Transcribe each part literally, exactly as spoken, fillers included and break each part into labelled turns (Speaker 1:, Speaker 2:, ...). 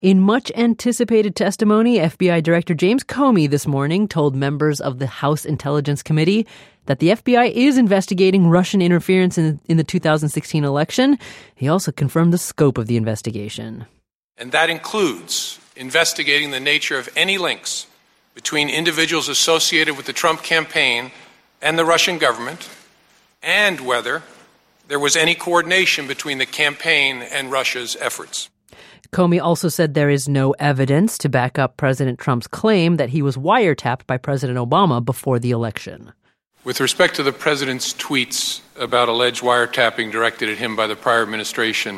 Speaker 1: In much-anticipated testimony, F B I Director James Comey this morning told members of the House Intelligence Committee that the F B I is investigating Russian interference in, in the two thousand sixteen election. He also confirmed the scope of the investigation.
Speaker 2: And that includes investigating the nature of any links between individuals associated with the Trump campaign and the Russian government, and whether there was any coordination between the campaign and Russia's efforts.
Speaker 1: Comey also said there is no evidence to back up President Trump's claim that he was wiretapped by President Obama before the election.
Speaker 2: With respect to the president's tweets about alleged wiretapping directed at him by the prior administration,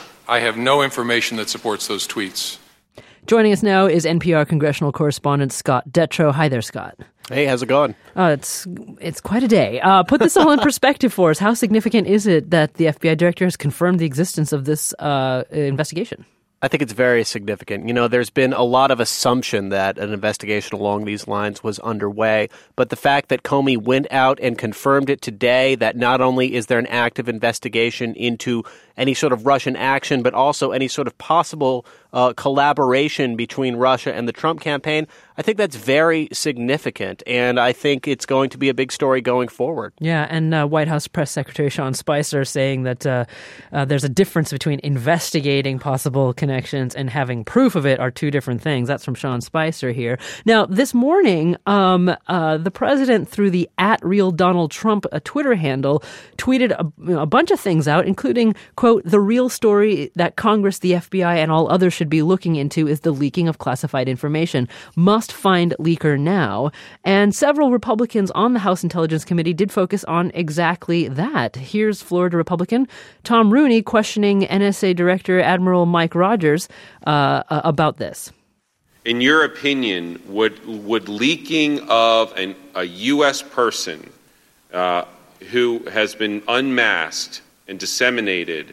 Speaker 2: I have no information that supports those tweets.
Speaker 1: Joining us now is N P R congressional correspondent Scott Detrow. Hi there, Scott.
Speaker 3: Hey, how's it going?
Speaker 1: Uh, it's it's quite a day. Uh, put this all in perspective for us. How significant is it that the F B I director has confirmed the existence of this uh, investigation?
Speaker 3: I think it's very significant. You know, there's been a lot of assumption that an investigation along these lines was underway, but the fact that Comey went out and confirmed it today, that not only is there an active investigation into any sort of Russian action, but also any sort of possible uh, collaboration between Russia and the Trump campaign, I think that's very significant, and I think it's going to be a big story going forward.
Speaker 1: Yeah, and uh, White House Press Secretary Sean Spicer saying that uh, uh, there's a difference between investigating possible connections and having proof of it are two different things. That's from Sean Spicer here. Now, this morning, um, uh, the president, through the at Real Donald Trump a Twitter handle, tweeted a, you know, a bunch of things out, including, quote, the real story that Congress, the F B I, and all others should be looking into is the leaking of classified information. Must find leaker now. And several Republicans on the House Intelligence Committee did focus on exactly that. Here's Florida Republican Tom Rooney questioning N S A Director Admiral Mike Rogers uh, about this.
Speaker 4: In your opinion, would would leaking of an, a U S person uh, who has been unmasked and disseminated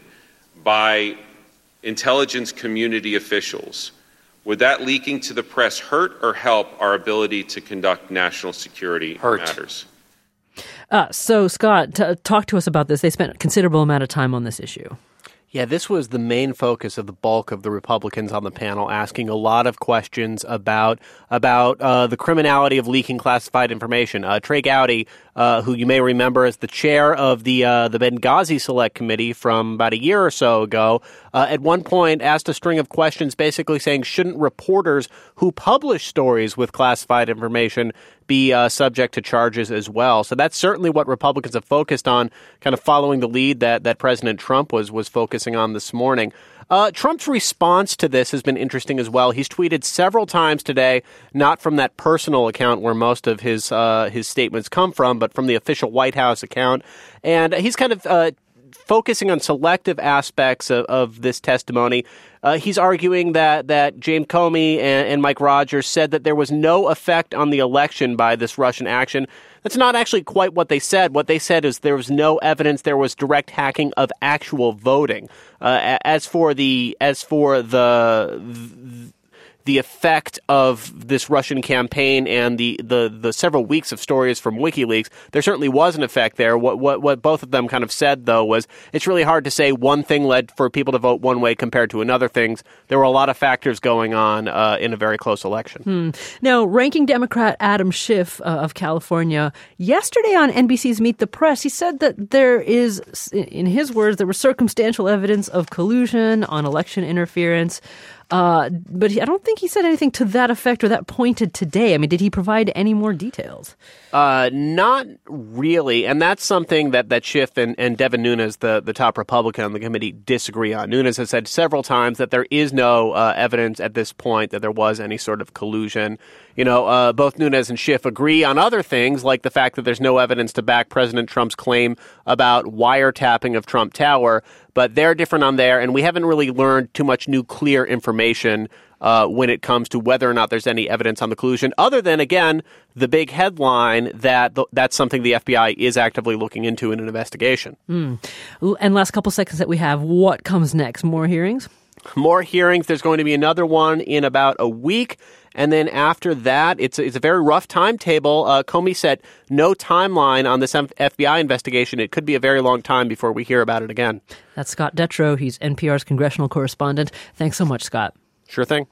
Speaker 4: by intelligence community officials, would that leaking to the press hurt or help our ability to conduct national security
Speaker 2: hurt.
Speaker 4: matters?
Speaker 1: Uh, so, Scott, t- talk to us about this. They spent a considerable amount of time on this issue.
Speaker 3: Yeah, this was the main focus of the bulk of the Republicans on the panel, asking a lot of questions about about uh, the criminality of leaking classified information. Uh, Trey Gowdy, uh, who you may remember as the chair of the uh, the Benghazi Select Committee from about a year or so ago, uh, at one point asked a string of questions basically saying, shouldn't reporters who publish stories with classified information be uh, subject to charges as well? So that's certainly what Republicans have focused on, kind of following the lead that, that President Trump was was focusing on this morning. Uh, Trump's response to this has been interesting as well. He's tweeted several times today, not from that personal account where most of his uh, his statements come from, but from the official White House account. And he's kind of uh, focusing on selective aspects of, of this testimony. Uh, he's arguing that that James Comey and, and Mike Rogers said that there was no effect on the election by this Russian action. That's not actually quite what they said. What they said is there was no evidence there was direct hacking of actual voting. Uh, as for the as for the, the the effect of this Russian campaign and the, the, the several weeks of stories from WikiLeaks, there certainly was an effect there. What, what what both of them kind of said, though, was it's really hard to say one thing led for people to vote one way compared to another things. There were a lot of factors going on uh, in a very close election.
Speaker 1: Hmm. Now, ranking Democrat Adam Schiff uh, of California, yesterday on N B C's Meet the Press, he said that there is, in his words, there was circumstantial evidence of collusion on election interference. Uh, but he, I don't think he said anything to that effect or that pointed today. I mean, did he provide any more details?
Speaker 3: Uh, not really. And that's something that, that Schiff and, and Devin Nunes, the, the top Republican on the committee, disagree on. Nunes has said several times that there is no uh, evidence at this point that there was any sort of collusion. You know, uh, both Nunes and Schiff agree on other things, like the fact that there's no evidence to back President Trump's claim about wiretapping of Trump Tower. But they're different on there, and we haven't really learned too much new clear information uh, when it comes to whether or not there's any evidence on the collusion, other than, again, the big headline that th- that's something the F B I is actively looking into in an investigation.
Speaker 1: Mm. And last couple seconds that we have, what comes next? More hearings?
Speaker 3: More hearings. There's going to be another one in about a week. And then after that, it's a, it's a very rough timetable. Uh, Comey set no timeline on this F B I investigation. It could be a very long time before we hear about it again.
Speaker 1: That's Scott Detrow. He's N P R's congressional correspondent. Thanks so much, Scott.
Speaker 3: Sure thing.